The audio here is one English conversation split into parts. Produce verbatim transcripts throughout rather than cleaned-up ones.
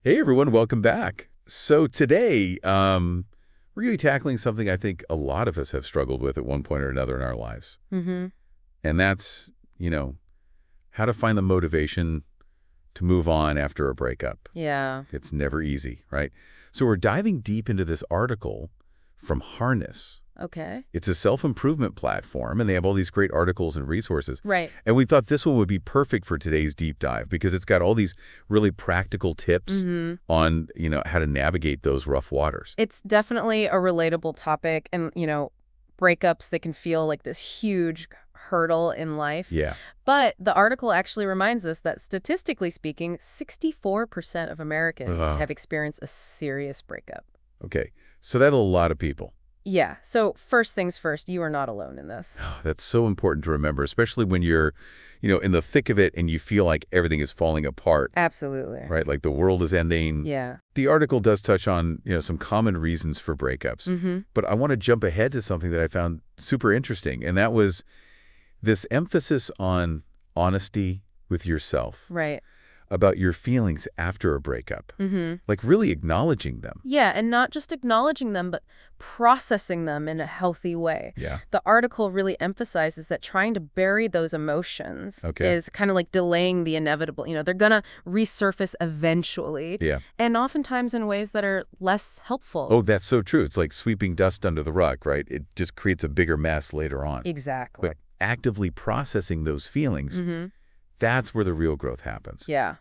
Hey everyone, welcome back. So today, um, we're going to be tackling something I think a lot of us have struggled with at one point or another in our lives. Mm-hmm. And that's, you know, how to find the motivation to move on after a breakup. Yeah. It's never easy, right? So we're diving deep into this article from Harness. Okay. It's a self-improvement platform, and they have all these great articles and resources. Right. And we thought this one would be perfect for today's deep dive because it's got all these really practical tips Mm-hmm. on, you know, how to navigate those rough waters. It's definitely a relatable topic, and, you know, breakups, they can feel like this huge hurdle in life. Yeah. But the article actually reminds us that statistically speaking, sixty-four percent of Americans Ugh. have experienced a serious breakup. Okay. So that's a lot of people. Yeah. So first things first, you are not alone in this. That's so important to remember, especially when you're, you know, in the thick of it and you feel like everything is falling apart, Absolutely. right? Like the world is ending. Yeah. The article does touch on, you know, some common reasons for breakups. Mm-hmm. But I want to jump ahead to something that I found super interesting, and that was this emphasis on honesty with yourself Right. about your feelings after a breakup, Mm-hmm. like really acknowledging them. Yeah, and not just acknowledging them, but processing them in a healthy way. Yeah. The article really emphasizes that trying to bury those emotions Okay. is kind of like delaying the inevitable. You know, they're going to resurface eventually, Yeah. and oftentimes in ways that are less helpful. Oh, that's so true. It's like sweeping dust under the rug, right? It just creates a bigger mess later on. Exactly. But actively processing those feelings, Mm-hmm. that's where the real growth happens. Yeah.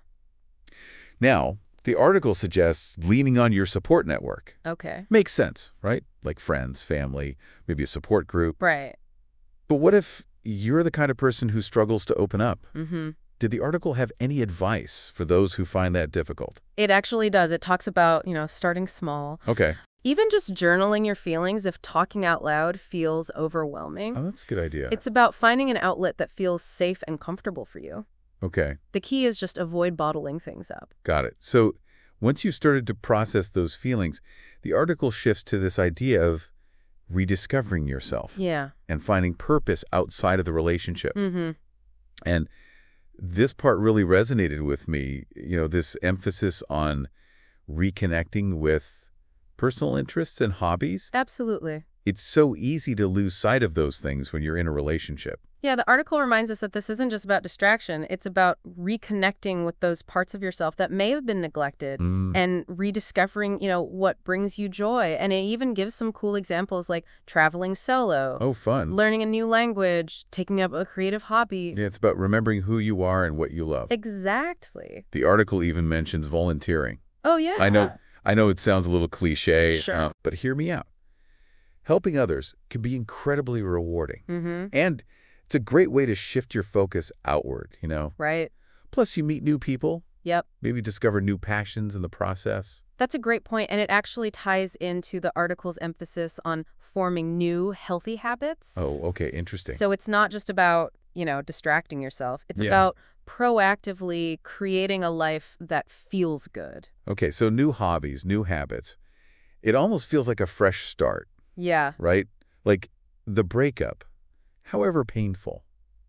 Now, the article suggests leaning on your support network. Okay. Makes sense, right? Like friends, family, maybe a support group. Right. But what if you're the kind of person who struggles to open up? Mm-hmm. Did the article have any advice for those who find that difficult? It actually does. It talks about, you know, starting small. Okay. Even just journaling your feelings if talking out loud feels overwhelming. Oh, that's a good idea. It's about finding an outlet that feels safe and comfortable for you. Okay. The key is just avoid bottling things up. Got it. So once you started to process those feelings, the article shifts to this idea of rediscovering yourself Yeah. and finding purpose outside of the relationship. Mm-hmm. And this part really resonated with me, you know, this emphasis on reconnecting with personal interests and hobbies. Absolutely. It's so easy to lose sight of those things when you're in a relationship. Yeah, the article reminds us that this isn't just about distraction. It's about reconnecting with those parts of yourself that may have been neglected Mm. and rediscovering, you know, what brings you joy. And it even gives some cool examples like traveling solo, Oh, fun. learning a new language, taking up a creative hobby. Yeah, it's about remembering who you are and what you love. Exactly. The article even mentions volunteering. Oh, yeah. I know, I know it sounds a little cliche, Sure. uh, but hear me out. Helping others can be incredibly rewarding. Mm-hmm. And it's a great way to shift your focus outward, you know. Right. Plus, you meet new people, Yep. maybe discover new passions in the process. That's a great point, and it actually ties into the article's emphasis on forming new, healthy habits. Oh, okay, interesting. So it's not just about, you know, distracting yourself. It's Yeah. about proactively creating a life that feels good. Okay, so new hobbies, new habits. It almost feels like a fresh start, Yeah. right? Like the breakup, however painful,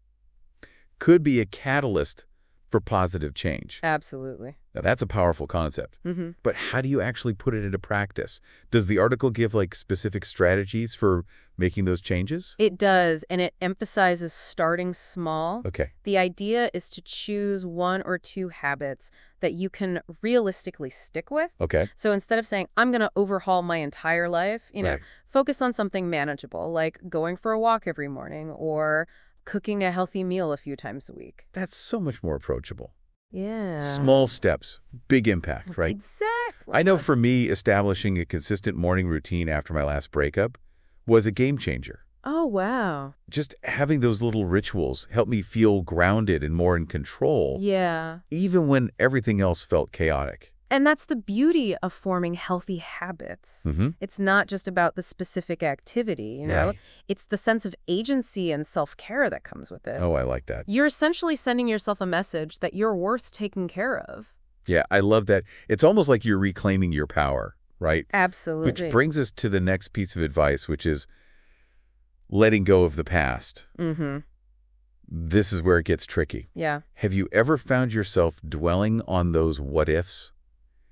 could be a catalyst for positive change. Absolutely. Now, that's a powerful concept. Mm-hmm. But how do you actually put it into practice? Does the article give like specific strategies for making those changes? It does, and it emphasizes starting small. Okay. The idea is to choose one or two habits that you can realistically stick with. Okay. So instead of saying, I'm going to overhaul my entire life, you know, Right. focus on something manageable, like going for a walk every morning or cooking a healthy meal a few times a week. That's so much more approachable. Yeah. Small steps, big impact, right? Exactly. I know for me, establishing a consistent morning routine after my last breakup was a game changer. Oh, wow. Just having those little rituals helped me feel grounded and more in control, Yeah. even when everything else felt chaotic. And that's the beauty of forming healthy habits. Mm-hmm. It's not just about the specific activity, you know? Right. It's the sense of agency and self-care that comes with it. Oh, I like that. You're essentially sending yourself a message that you're worth taking care of. Yeah, I love that. It's almost like you're reclaiming your power, right? Absolutely. Which brings us to the next piece of advice, which is letting go of the past. Mm-hmm. This is where it gets tricky. Yeah. Have you ever found yourself dwelling on those what-ifs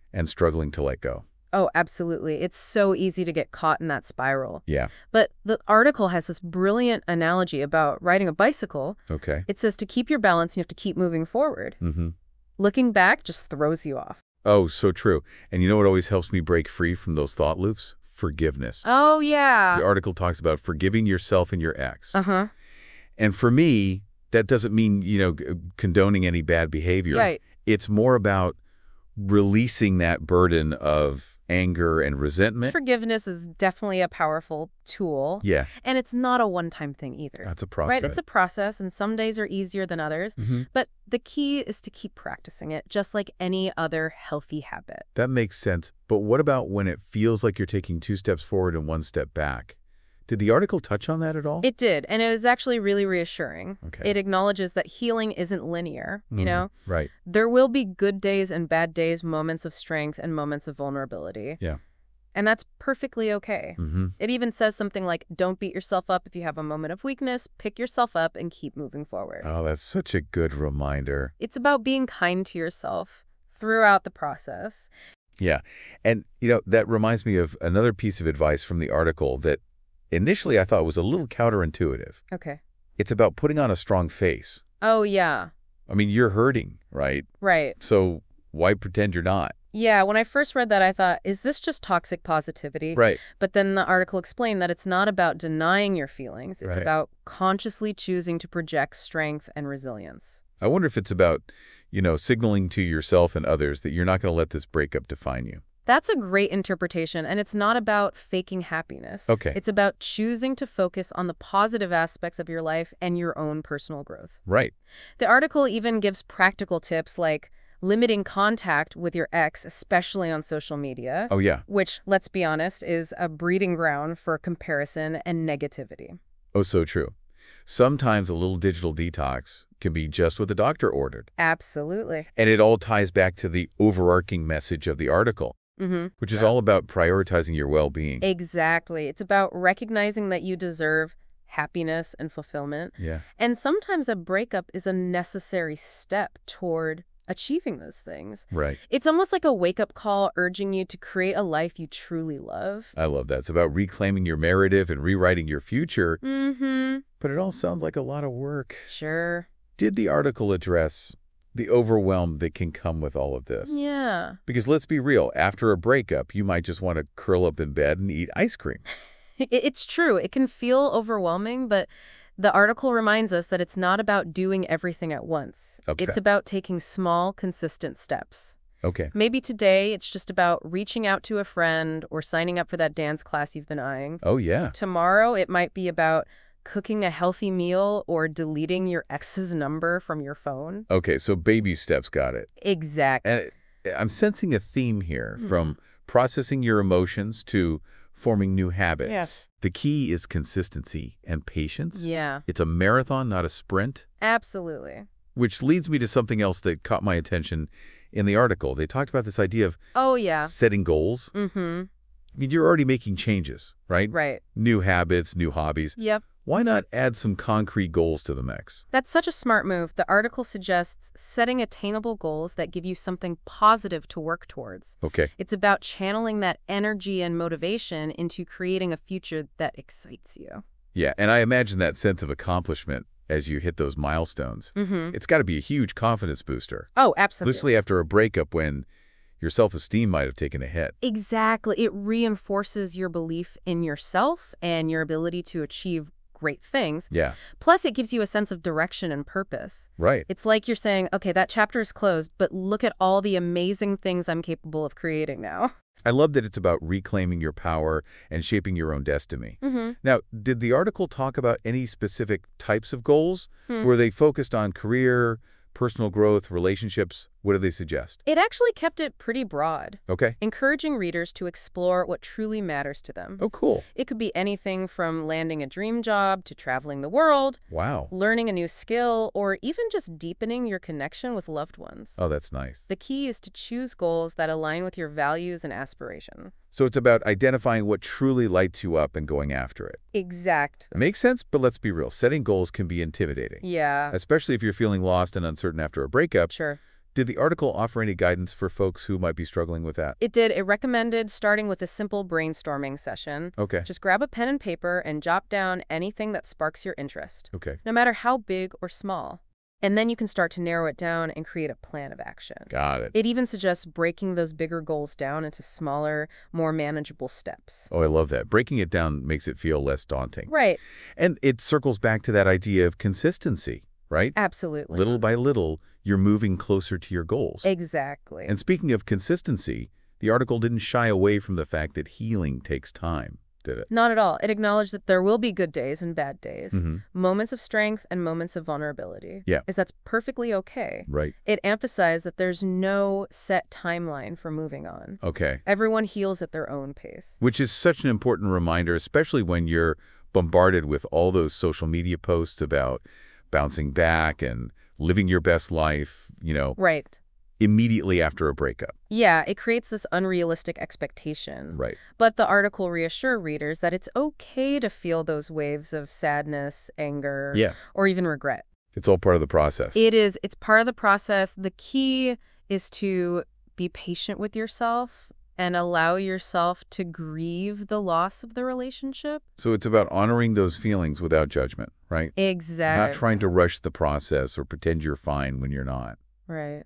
and struggling to let go. Oh, absolutely. It's so easy to get caught in that spiral. Yeah. But the article has this brilliant analogy about riding a bicycle. Okay. It says to keep your balance, you have to keep moving forward. Mm-hmm. Looking back just throws you off. Oh, so true. And you know what always helps me break free from those thought loops? Forgiveness. Oh, yeah. The article talks about forgiving yourself and your ex. Uh-huh. And for me, that doesn't mean, you know, g- condoning any bad behavior. Right. It's more about releasing that burden of anger and resentment. Forgiveness is definitely a powerful tool. Yeah, And it's not a one-time thing either. that's a process. Right? It's a process, and some days are easier than others. Mhm. But the key is to keep practicing it, just like any other healthy habit. That makes sense. But what about when it feels like you're taking two steps forward and one step back? Did the article touch on that at all? It did, and it was actually really reassuring. Okay. It acknowledges that healing isn't linear, you Mhm. know? Right. There will be good days and bad days, moments of strength and moments of vulnerability. Yeah. And that's perfectly okay. Mm-hmm. It even says something like, don't beat yourself up if you have a moment of weakness, pick yourself up and keep moving forward. Oh, that's such a good reminder. It's about being kind to yourself throughout the process. Yeah. And, you know, that reminds me of another piece of advice from the article that initially I thought was a little counterintuitive. Okay. It's about putting on a strong face. Oh, yeah. I mean, you're hurting, right? Right. So why pretend you're not? Yeah, when I first read that, I thought, is this just toxic positivity? Right. But then the article explained that it's not about denying your feelings. It's Right. about consciously choosing to project strength and resilience. I wonder if it's about, you know, signaling to yourself and others that you're not going to let this breakup define you. That's a great interpretation, and it's not about faking happiness. Okay. It's about choosing to focus on the positive aspects of your life and your own personal growth. Right. The article even gives practical tips like limiting contact with your ex, especially on social media, Oh, yeah. which, let's be honest, is a breeding ground for comparison and negativity. Oh, so true. Sometimes a little digital detox can be just what the doctor ordered. Absolutely. And it all ties back to the overarching message of the article, Mm-hmm. which is all about prioritizing your well-being. Exactly. It's about recognizing that you deserve happiness and fulfillment. Yeah. And sometimes a breakup is a necessary step toward achieving those things. Right. It's almost like a wake-up call urging you to create a life you truly love. I love that. It's about reclaiming your narrative and rewriting your future, Mm-hmm. but it all sounds like a lot of work. Sure. Did the article address the overwhelm that can come with all of this? Yeah. Because let's be real, after a breakup, you might just want to curl up in bed and eat ice cream. It- It's true. It can feel overwhelming, but the article reminds us that it's not about doing everything at once. Okay. It's about taking small, consistent steps. Okay. Maybe today it's just about reaching out to a friend or signing up for that dance class you've been eyeing. Oh, yeah. Tomorrow it might be about cooking a healthy meal or deleting your ex's number from your phone. Okay, so baby steps, got it. Exactly. And it- I'm sensing a theme here, Hmm. from processing your emotions to forming new habits. Yes. The key is consistency and patience. Yeah, It's a marathon, not a sprint, absolutely. which leads me to something else that caught my attention in the article. They talked about this idea of Oh, yeah. setting goals. Mm-hmm. I mean, you're already making changes, right? Right. New habits, new hobbies. Yep. Why not add some concrete goals to the mix? That's such a smart move. The article suggests setting attainable goals that give you something positive to work towards. Okay. It's about channeling that energy and motivation into creating a future that excites you. Yeah, and I imagine that sense of accomplishment as you hit those milestones. Mm-hmm. It's got to be a huge confidence booster, Oh, absolutely. especially after a breakup when your self-esteem might have taken a hit. Exactly. It reinforces your belief in yourself and your ability to achieve great things. Yeah, Plus, it gives you a sense of direction and purpose. right. It's like you're saying, okay, that chapter is closed, but look at all the amazing things I'm capable of creating now. I love that it's about reclaiming your power and shaping your own destiny. Mm-hmm. Now, did the article talk about any specific types of goals? Hmm. Were they focused on career, personal growth, relationships? What do they suggest? It actually kept it pretty broad, Okay. encouraging readers to explore what truly matters to them. Oh, cool. It could be anything from landing a dream job to traveling the world, Wow. learning a new skill, or even just deepening your connection with loved ones. Oh, that's nice. The key is to choose goals that align with your values and aspirations. So it's about identifying what truly lights you up and going after it. Exact. Makes sense, but let's be real. Setting goals can be intimidating, Yeah, especially if you're feeling lost and uncertain after a breakup. sure. Did the article offer any guidance for folks who might be struggling with that? It did. It recommended starting with a simple brainstorming session. Okay. Just grab a pen and paper and jot down anything that sparks your interest, Okay. no matter how big or small. And then you can start to narrow it down and create a plan of action. Got it. It even suggests breaking those bigger goals down into smaller, more manageable steps. Oh, I love that. Breaking it down makes it feel less daunting. Right. And it circles back to that idea of consistency, right? Absolutely. Little by little, you're moving closer to your goals. Exactly. And speaking of consistency, the article didn't shy away from the fact that healing takes time, did it? Not at all. It acknowledged that there will be good days and bad days, Mm-hmm. moments of strength and moments of vulnerability. Yeah. Is that's perfectly okay. Right. It emphasized that there's no set timeline for moving on. Okay. Everyone heals at their own pace. Which is such an important reminder, especially when you're bombarded with all those social media posts about bouncing back and living your best life, you know, Right. immediately after a breakup. Yeah, it creates this unrealistic expectation. Right. But the article reassured readers that it's okay to feel those waves of sadness, anger, Yeah. or even regret. It's all part of the process. It is. It's part of the process. The key is to be patient with yourself and allow yourself to grieve the loss of the relationship. So it's about honoring those feelings without judgment, right? Exactly. Not trying to rush the process or pretend you're fine when you're not. Right.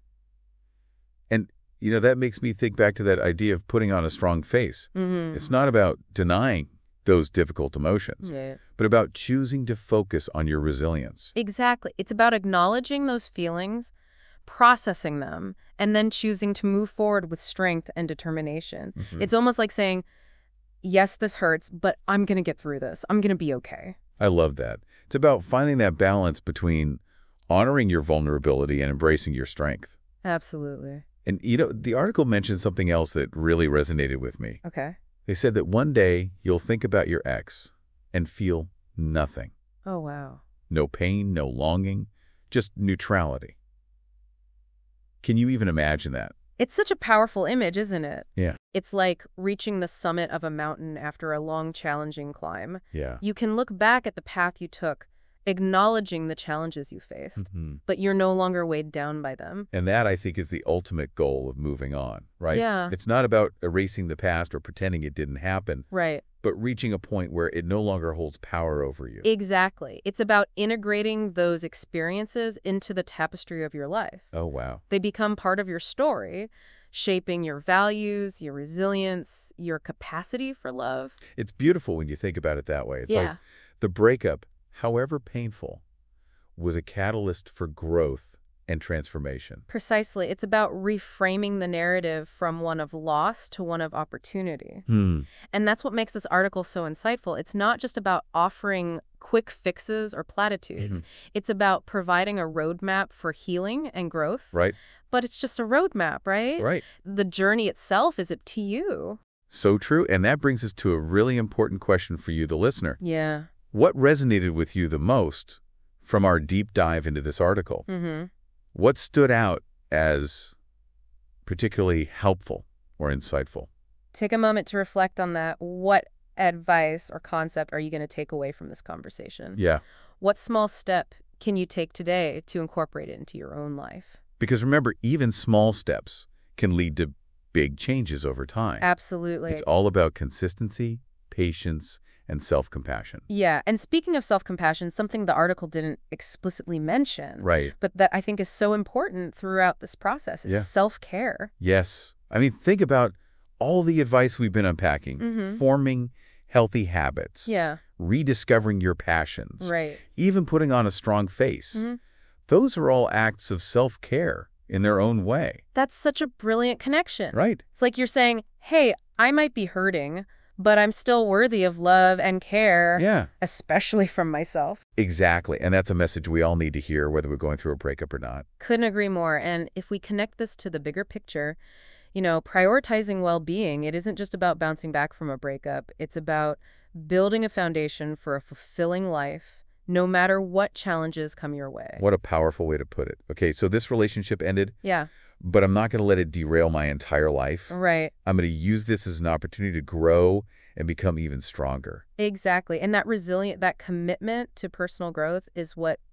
And, you know, that makes me think back to that idea of putting on a strong face. Mm-hmm. It's not about denying those difficult emotions, Yeah. but about choosing to focus on your resilience. Exactly. It's about acknowledging those feelings, processing them, and then choosing to move forward with strength and determination. Mhm. It's almost like saying, yes, this hurts, but I'm going to get through this. I'm going to be okay. I love that. It's about finding that balance between honoring your vulnerability and embracing your strength. Absolutely. And, you know, the article mentioned something else that really resonated with me. Okay. They said that one day you'll think about your ex and feel nothing. Oh, wow. No pain, no longing, just neutrality. Can you even imagine that? It's such a powerful image, isn't it? Yeah. It's like reaching the summit of a mountain after a long, challenging climb. Yeah. You can look back at the path you took, acknowledging the challenges you faced, Mhm. but you're no longer weighed down by them. And that, I think, is the ultimate goal of moving on, right? Yeah. It's not about erasing the past or pretending it didn't happen, Right. but reaching a point where it no longer holds power over you. Exactly. It's about integrating those experiences into the tapestry of your life. Oh, wow. They become part of your story, shaping your values, your resilience, your capacity for love. It's beautiful when you think about it that way. It's Yeah. like the breakup, however painful, was a catalyst for growth and transformation. Precisely. It's about reframing the narrative from one of loss to one of opportunity. Hmm. And that's what makes this article so insightful. It's not just about offering quick fixes or platitudes. Mhm. It's about providing a roadmap for healing and growth. Right? But it's just a roadmap, right? Right. The journey itself is up to you. So true. And that brings us to a really important question for you, the listener. Yeah. What resonated with you the most from our deep dive into this article? Mm-hmm. What stood out as particularly helpful or insightful? Take a moment to reflect on that. What advice or concept are you going to take away from this conversation? Yeah. What small step can you take today to incorporate it into your own life? Because remember, even small steps can lead to big changes over time. Absolutely. It's all about consistency, patience, and self-compassion. Yeah, and speaking of self-compassion, something the article didn't explicitly mention, Right. but that I think is so important throughout this process is Yeah. self-care. Yes. I mean, think about all the advice we've been unpacking. Mhm. Forming healthy habits. Yeah, Rediscovering your passions. right. Even putting on a strong face. Mhm. Those are all acts of self-care in their own way. That's such a brilliant connection. Right. It's like you're saying, hey, I might be hurting, but I'm still worthy of love and care, Yeah. especially from myself. Exactly. And that's a message we all need to hear, whether we're going through a breakup or not. Couldn't agree more. And if we connect this to the bigger picture, you know, prioritizing well-being, it isn't just about bouncing back from a breakup. It's about building a foundation for a fulfilling life, no matter what challenges come your way. What a powerful way to put it. Okay, so this relationship ended, Yeah, but I'm not going to let it derail my entire life. right. I'm going to use this as an opportunity to grow and become even stronger. Exactly. And that resilient, that commitment to personal growth is what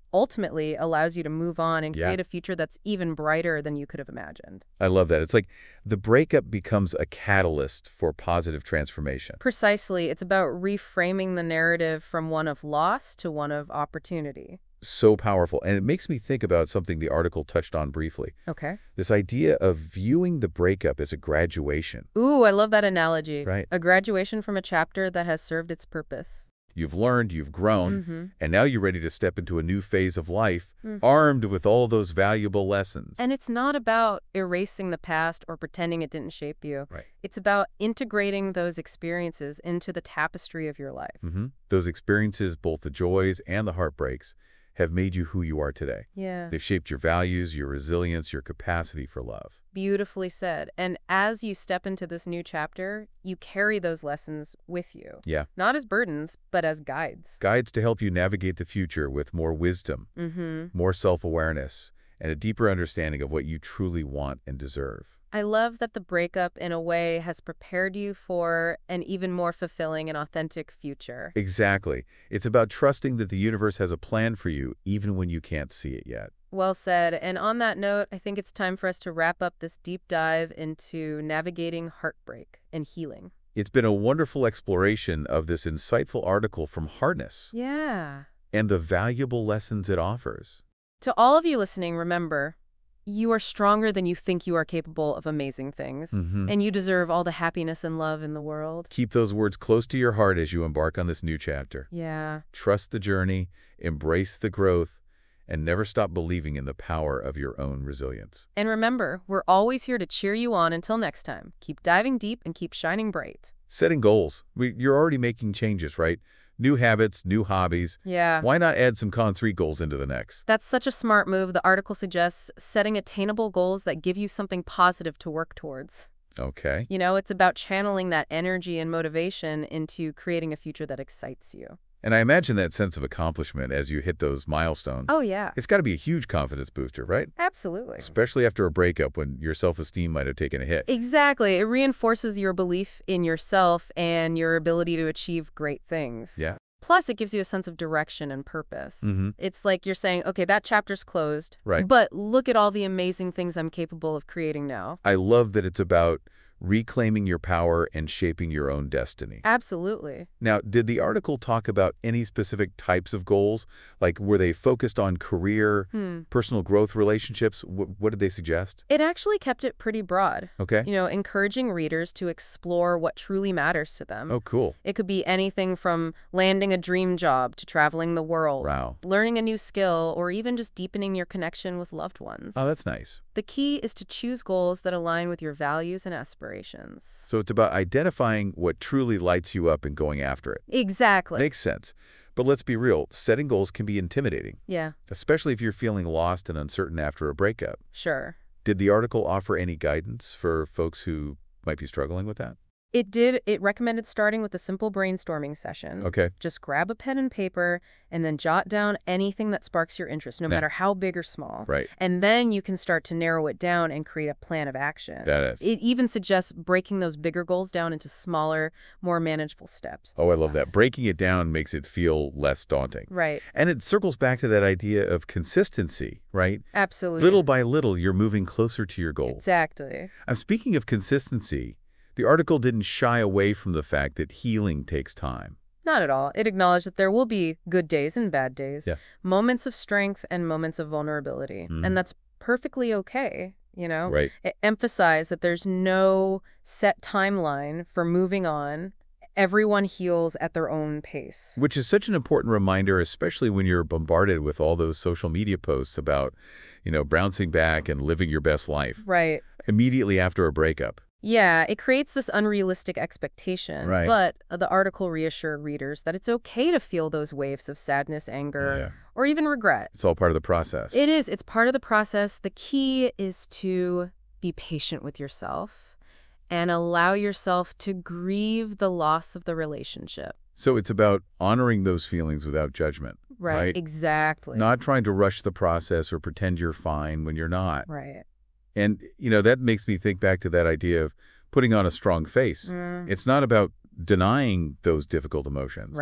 ultimately allows you to move on and Yeah. create a future that's even brighter than you could have imagined. I love that. It's like the breakup becomes a catalyst for positive transformation. Precisely. It's about reframing the narrative from one of loss to one of opportunity. So powerful. And it makes me think about something the article touched on briefly. Okay. This idea of viewing the breakup as a graduation, Ooh, I love that analogy. right? A graduation from a chapter that has served its purpose. You've learned, you've grown, Mm-hmm. and now you're ready to step into a new phase of life, Mm. armed with all those valuable lessons. And it's not about erasing the past or pretending it didn't shape you. Right. It's about integrating those experiences into the tapestry of your life. hmm Those experiences, both the joys and the heartbreaks, have made you who you are today. Yeah. They've shaped your values, your resilience, your capacity for love. Beautifully said. And as you step into this new chapter, you carry those lessons with you. Yeah. Not as burdens, but as guides. Guides to help you navigate the future with more wisdom, Mm-hmm. more self-awareness, and a deeper understanding of what you truly want and deserve. I love that the breakup, in a way, has prepared you for an even more fulfilling and authentic future. Exactly. It's about trusting that the universe has a plan for you, even when you can't see it yet. Well said. And on that note, I think it's time for us to wrap up this deep dive into navigating heartbreak and healing. It's been a wonderful exploration of this insightful article from Harness Yeah. and the valuable lessons it offers. To all of you listening, remember, you are stronger than you think you are capable of amazing things. Mm-hmm. And you deserve all the happiness and love in the world. Keep those words close to your heart as you embark on this new chapter. Yeah. Trust the journey, embrace the growth, and never stop believing in the power of your own resilience. And remember, we're always here to cheer you on until next time. Keep diving deep and keep shining bright. Setting goals. We, you're already making changes, right? New habits, new hobbies. Yeah. Why not add some concrete goals into the next? That's such a smart move. The article suggests setting attainable goals that give you something positive to work towards. Okay. You know, it's about channeling that energy and motivation into creating a future that excites you. And I imagine that sense of accomplishment as you hit those milestones. Oh, yeah. It's got to be a huge confidence booster, right? Absolutely. Especially after a breakup when your self-esteem might have taken a hit. Exactly. It reinforces your belief in yourself and your ability to achieve great things. Yeah. Plus, it gives you a sense of direction and purpose. Mm-hmm. It's like you're saying, okay, that chapter's closed, Right. but look at all the amazing things I'm capable of creating now. I love that it's about reclaiming your power and shaping your own destiny. Absolutely. Now, did the article talk about any specific types of goals? Like, were they focused on career, Hmm. personal growth, relationships? Wh- what did they suggest? It actually kept it pretty broad, Okay. you know, encouraging readers to explore what truly matters to them. Oh, cool. It could be anything from landing a dream job to traveling the world, Wow. learning a new skill, or even just deepening your connection with loved ones. Oh, that's nice. The key is to choose goals that align with your values and aspirations. So it's about identifying what truly lights you up and going after it. Exactly. Makes sense. But let's be real, setting goals can be intimidating, Yeah, especially if you're feeling lost and uncertain after a breakup. sure. Did the article offer any guidance for folks who might be struggling with that? It did. It recommended starting with a simple brainstorming session. Okay. Just grab a pen and paper and then jot down anything that sparks your interest, no Yeah. matter how big or small. Right. And then you can start to narrow it down and create a plan of action. That is. It even suggests breaking those bigger goals down into smaller, more manageable steps. Oh, I love that. Breaking it down makes it feel less daunting. Right. And it circles back to that idea of consistency, right? Absolutely. Little by little, you're moving closer to your goal. Exactly. I'm speaking of consistency. The article didn't shy away from the fact that healing takes time. Not at all. It acknowledged that there will be good days and bad days, Yeah. moments of strength and moments of vulnerability. Mhm. And that's perfectly okay, you know? Right. It emphasized that there's no set timeline for moving on. Everyone heals at their own pace. Which is such an important reminder, especially when you're bombarded with all those social media posts about, you know, bouncing back and living your best life Right. immediately after a breakup. Yeah, it creates this unrealistic expectation. Right. But the article reassured readers that it's okay to feel those waves of sadness, anger, Yeah. or even regret. It's all part of the process. It is. It's part of the process. The key is to be patient with yourself and allow yourself to grieve the loss of the relationship. So it's about honoring those feelings without judgment. Right. Right. Exactly. Not trying to rush the process or pretend you're fine when you're not. Right. And, you know, that makes me think back to that idea of putting on a strong face. Mm, It's not about denying those difficult emotions, right.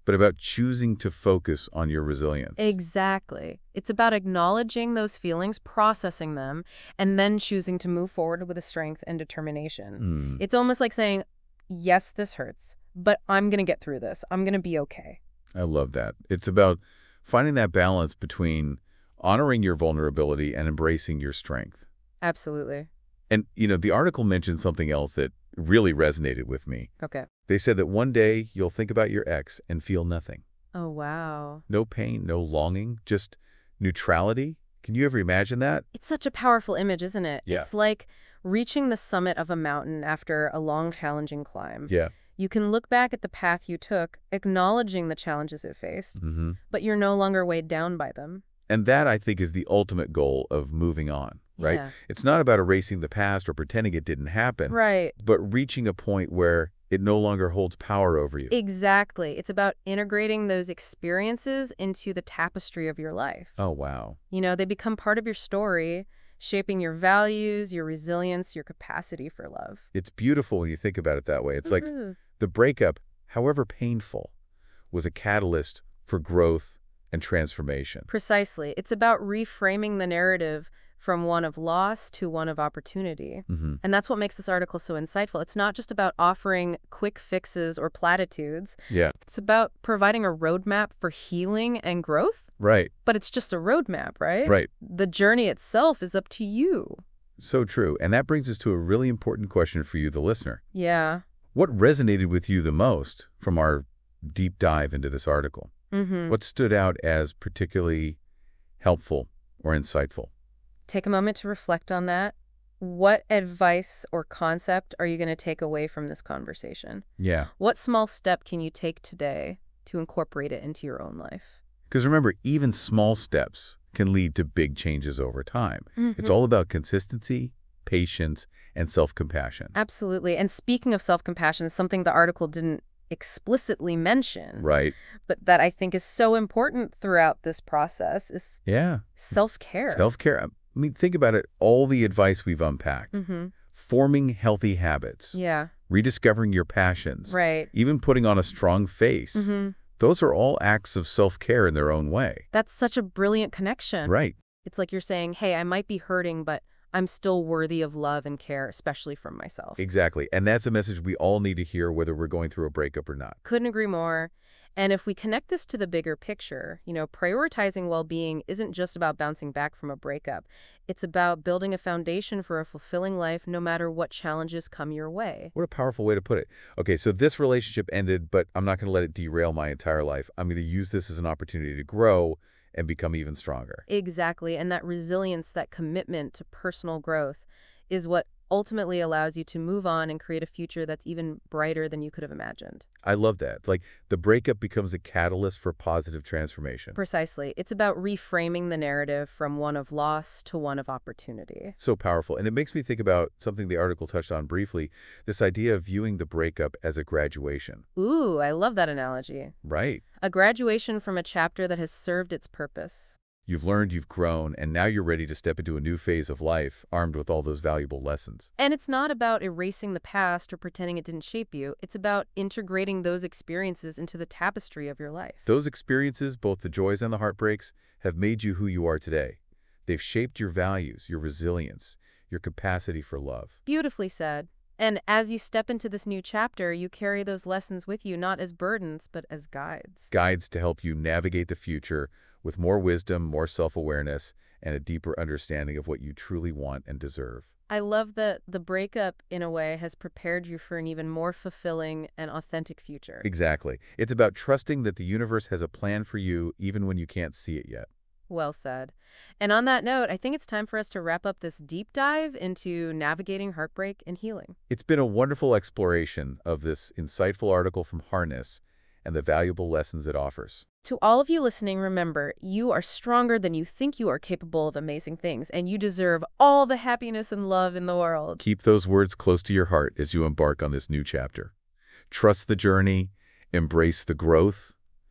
but about choosing to focus on your resilience. Exactly. It's about acknowledging those feelings, processing them, and then choosing to move forward with the strength and determination. Hmm. It's almost like saying, yes, this hurts, but I'm going to get through this. I'm going to be okay. I love that. It's about finding that balance between honoring your vulnerability and embracing your strength. Absolutely. And, you know, the article mentioned something else that really resonated with me. Okay. They said that one day you'll think about your ex and feel nothing. Oh, wow. No pain, no longing, just neutrality. Can you ever imagine that? It's such a powerful image, isn't it? Yeah. It's like reaching the summit of a mountain after a long, challenging climb. Yeah. You can look back at the path you took, acknowledging the challenges it faced, Mm-hmm. but you're no longer weighed down by them. And that, I think, is the ultimate goal of moving on, right? Yeah. It's not about erasing the past or pretending it didn't happen, Right. but reaching a point where it no longer holds power over you. Exactly. It's about integrating those experiences into the tapestry of your life. Oh, wow. You know, they become part of your story, shaping your values, your resilience, your capacity for love. It's beautiful when you think about it that way. It's like Mhm. the breakup, however painful, was a catalyst for growth and transformation. Precisely. It's about reframing the narrative from one of loss to one of opportunity. Mm-hmm. And that's what makes this article so insightful. It's not just about offering quick fixes or platitudes. Yeah, It's about providing a roadmap for healing and growth. right, But it's just a roadmap, right? right. The journey itself is up to you. So true. And that brings us to a really important question for you, the listener. Yeah. What resonated with you the most from our deep dive into this article? Mm-hmm. What stood out as particularly helpful or insightful? Take a moment to reflect on that. What advice or concept are you going to take away from this conversation? Yeah. What small step can you take today to incorporate it into your own life? Because remember, even small steps can lead to big changes over time. Mm-hmm. It's all about consistency, patience, and self-compassion. Absolutely. And speaking of self-compassion, something the article didn't explicitly mention, Right. but that I think is so important throughout this process is Yeah. self-care. Self-care. I mean, think about it. All the advice we've unpacked. Mm-hmm. Forming healthy habits. Yeah, Rediscovering your passions. right. Even putting on a strong face. Mm-hmm. Those are all acts of self-care in their own way. That's such a brilliant connection. Right. It's like you're saying, hey, I might be hurting, but I'm still worthy of love and care, especially from myself. Exactly. And that's a message we all need to hear, whether we're going through a breakup or not. Couldn't agree more. And if we connect this to the bigger picture, you know, prioritizing well-being isn't just about bouncing back from a breakup. It's about building a foundation for a fulfilling life no matter what challenges come your way. What a powerful way to put it. Okay, so this relationship ended, but I'm not going to let it derail my entire life. I'm going to use this as an opportunity to grow and become even stronger. Exactly. And that resilience, that commitment to personal growth is what ultimately allows you to move on and create a future that's even brighter than you could have imagined. I love that. Like, the breakup becomes a catalyst for positive transformation. Precisely. It's about reframing the narrative from one of loss to one of opportunity. So powerful. And it makes me think about something the article touched on briefly, this idea of viewing the breakup as a graduation. Ooh, I love that analogy. Right. A graduation from a chapter that has served its purpose. You've learned, you've grown, and now you're ready to step into a new phase of life, armed with all those valuable lessons. And it's not about erasing the past or pretending it didn't shape you. It's about integrating those experiences into the tapestry of your life. Those experiences, both the joys and the heartbreaks, have made you who you are today. They've shaped your values, your resilience, your capacity for love. Beautifully said. And as you step into this new chapter, you carry those lessons with you, not as burdens, but as guides. Guides to help you navigate the future with more wisdom, more self-awareness, and a deeper understanding of what you truly want and deserve. I love that the breakup, in a way, has prepared you for an even more fulfilling and authentic future. Exactly. It's about trusting that the universe has a plan for you even when you can't see it yet. Well said. And on that note, I think it's time for us to wrap up this deep dive into navigating heartbreak and healing. It's been a wonderful exploration of this insightful article from Harness and the valuable lessons it offers. To all of you listening, remember, you are stronger than you think you are capable of amazing things, and you deserve all the happiness and love in the world. Keep those words close to your heart as you embark on this new chapter. Trust the journey, embrace the growth,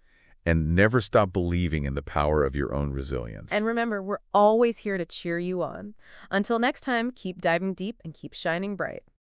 and never stop believing in the power of your own resilience. And remember, we're always here to cheer you on. Until next time, keep diving deep and keep shining bright.